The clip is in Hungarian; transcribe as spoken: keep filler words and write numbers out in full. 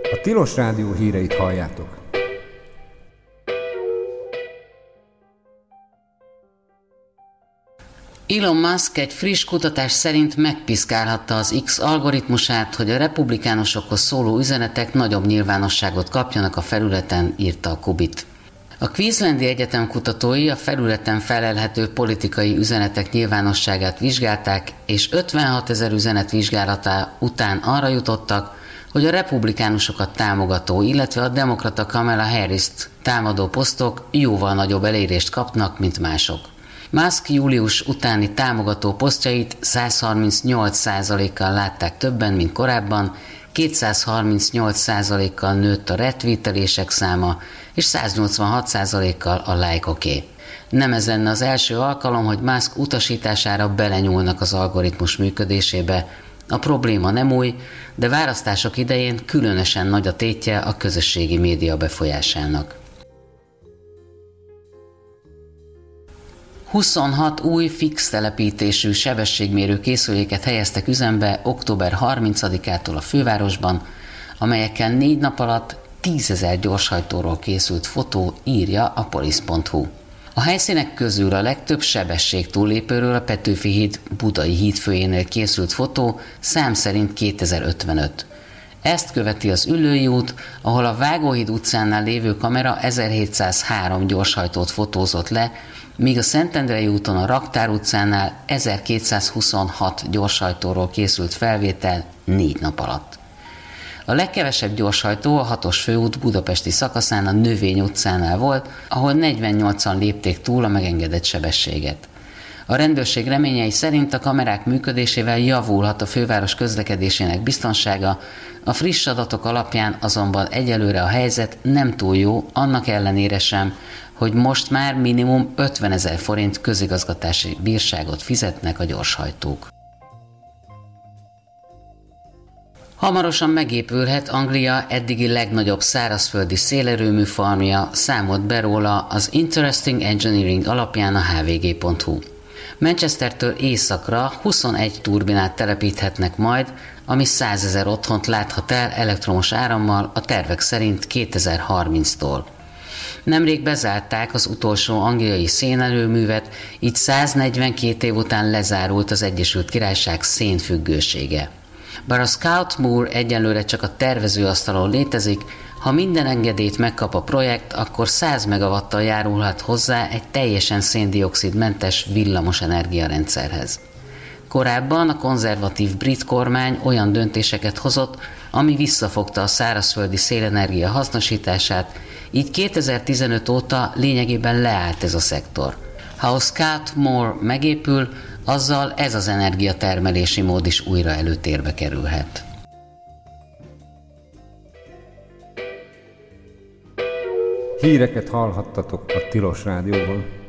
A Tilos Rádió híreit halljátok. Elon Musk egy friss kutatás szerint megpiszkálhatta az X algoritmusát, hogy a republikánusokhoz szóló üzenetek nagyobb nyilvánosságot kapjanak a felületen, írta a Kubit. A Queenslandi Egyetem kutatói a felületen felelhető politikai üzenetek nyilvánosságát vizsgálták, és ötvenhatezer üzenet vizsgálata után arra jutottak, hogy a republikánusokat támogató, illetve a demokrata Kamala Harrist támadó posztok jóval nagyobb elérést kapnak, mint mások. Musk július utáni támogató posztjait száz harmincnyolc százalékkal látták többen, mint korábban, kétszázharmincnyolc százalékkal nőtt a retweetelések száma, és száznyolcvanhat százalékkal a lájkoké. Nem ez lenne az első alkalom, hogy Musk utasítására belenyúlnak az algoritmus működésébe. A probléma nem új, de választások idején különösen nagy a tétje a közösségi média befolyásának. huszonhat új fix telepítésű sebességmérő készüléket helyeztek üzembe október harmincadikától a fővárosban, amelyekkel négy nap alatt tízezer gyorshajtóról készült fotó, írja a polisz pont hu. A helyszínek közül a legtöbb sebességtúllépőről a Petőfi híd budai hídfőjénél készült fotó, szám szerint kétezer-ötvenöt. Ezt követi az Üllői út, ahol a Vágóhíd utcánál lévő kamera ezerhétszázhárom gyorshajtót fotózott le, míg a Szentendrei úton a Raktár utcánál ezerkétszázhuszonhat gyorshajtóról készült felvétel négy nap alatt. A legkevesebb gyorshajtó a hatos főút budapesti szakaszán a Növény utcánál volt, ahol negyvennyolcan lépték túl a megengedett sebességet. A rendőrség reményei szerint a kamerák működésével javulhat a főváros közlekedésének biztonsága, a friss adatok alapján azonban egyelőre a helyzet nem túl jó, annak ellenére sem, hogy most már minimum ötvenezer forint közigazgatási bírságot fizetnek a gyorshajtók. Hamarosan megépülhet Anglia eddigi legnagyobb szárazföldi szélerőmű farmja, számolt be róla az Interesting Engineering alapján a há vé gé pont hu. Manchestertől északra huszonegy turbinát telepíthetnek majd, ami százezer otthont láthat el elektromos árammal a tervek szerint kétezer-harminctól. Nemrég bezárták az utolsó angliai szénerőművet, így száznegyvenkét év után lezárult az Egyesült Királyság szénfüggősége. Bár a Scout Moor egyelőre csak a tervezőasztalon létezik, ha minden engedélyt megkap a projekt, akkor száz megawattal járulhat hozzá egy teljesen széndioxidmentes villamos energiarendszerhez. Korábban a konzervatív brit kormány olyan döntéseket hozott, ami visszafogta a szárazföldi szélenergia hasznosítását, így kétezer-tizenöt óta lényegében leállt ez a szektor. Ha a Scout Moor megépül, azzal ez az energiatermelési mód is újra előtérbe kerülhet. Híreket hallhattatok a Tilos Rádióban.